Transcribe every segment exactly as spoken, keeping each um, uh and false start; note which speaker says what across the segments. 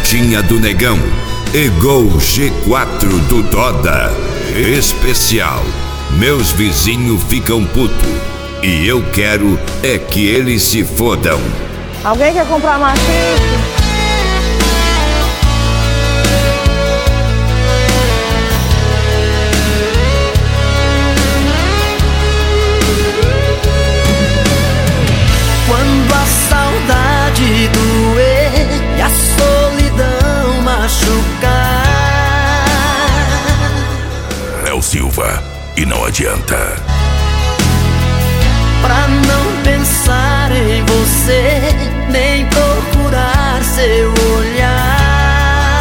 Speaker 1: Celtinha do Negão e Gol G quatro do Toda. Especial. Meus vizinhos ficam puto e eu quero é que eles se fodam.
Speaker 2: Alguém quer comprar machixe?
Speaker 3: Quando a saudade doer e a solidão machucar,
Speaker 4: Léo Silva, e não adianta.
Speaker 3: pra não pensar em você, nem procurar seu olhar,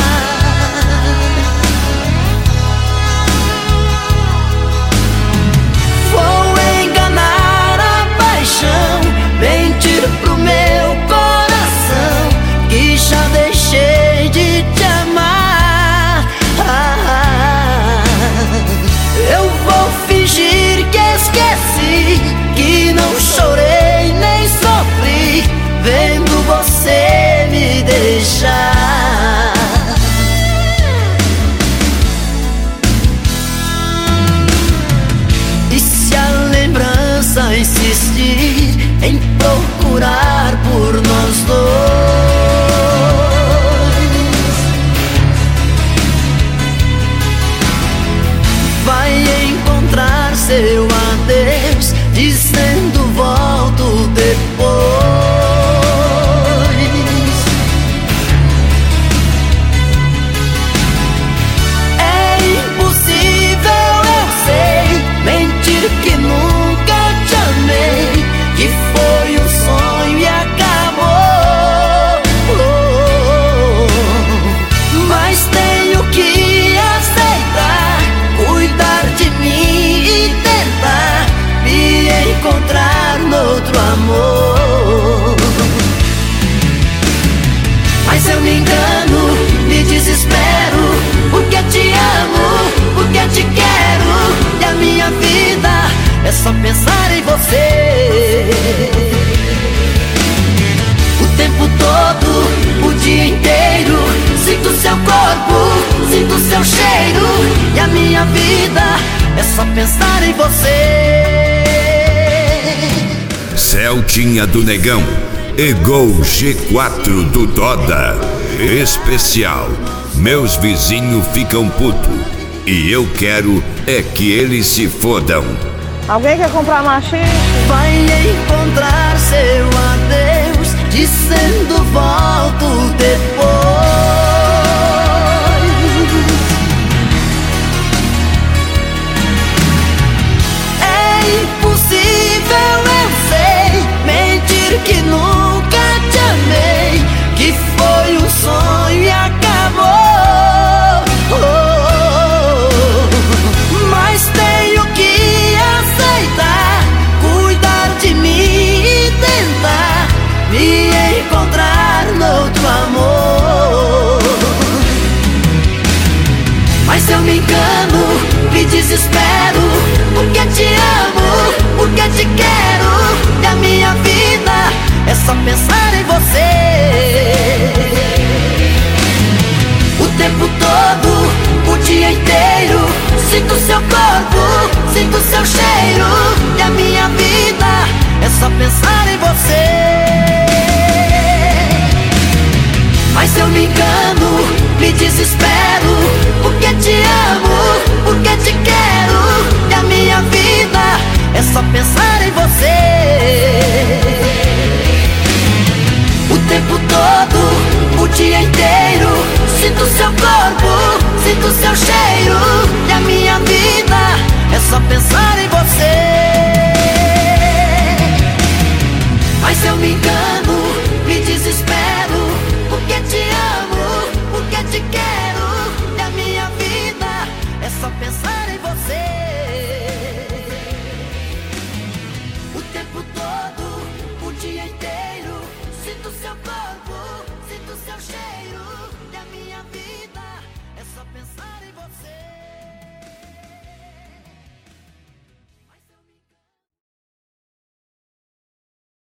Speaker 3: vou enganar a paixão, mentir pro meu coração que já deixei de te amar. Ah, eu vou fingir que esqueci, que não chorei nem sofri vendo você me deixar. E se a lembrança insistir em procurar por nós dois, vai encontrar seu adeus dizendo volto depois. É impossível, eu sei, mentir que nunca te amei, que foi um sonho e acabou. Mas tenho que aceitar, cuidar de mim e tentar me encontrar noutro amor. Mas eu me engano, me desespero, porque te amo, porque te quero, e a minha vida é só pensar em você. O tempo todo, o dia inteiro, sinto seu corpo, sinto seu cheiro, e a minha vida é só pensar em você.
Speaker 1: Celtinha do Negão e Gol G quatro do Toda. Especial. Meus vizinhos ficam puto e eu quero é que eles se fodam.
Speaker 2: Alguém quer comprar machixe?
Speaker 3: Vai encontrar seu adeus dizendo volto depois. É impossível, eu sei, mentir que nunca te amei, que foi um sonho e acabou. Mas tenho que aceitar, cuidar de mim e tentar me encontrar noutro amor. Mas eu me engano, me desespero, porque te amo, porque te quero, e a minha vida é só pensar em você. O tempo todo, o dia inteiro, sinto seu corpo, sinto seu cheiro, e a minha vida é só pensar em você. Mas eu me engano, me desespero, porque te amo, porque te quero, e a minha vida é só pensar em você. O tempo todo, o dia inteiro, sinto seu corpo, sinto seu cheiro, e a minha vida é só pensar em você. Mas eu me engano, me desespero, porque te amo, porque te quero, e a minha vida é só pensar em você.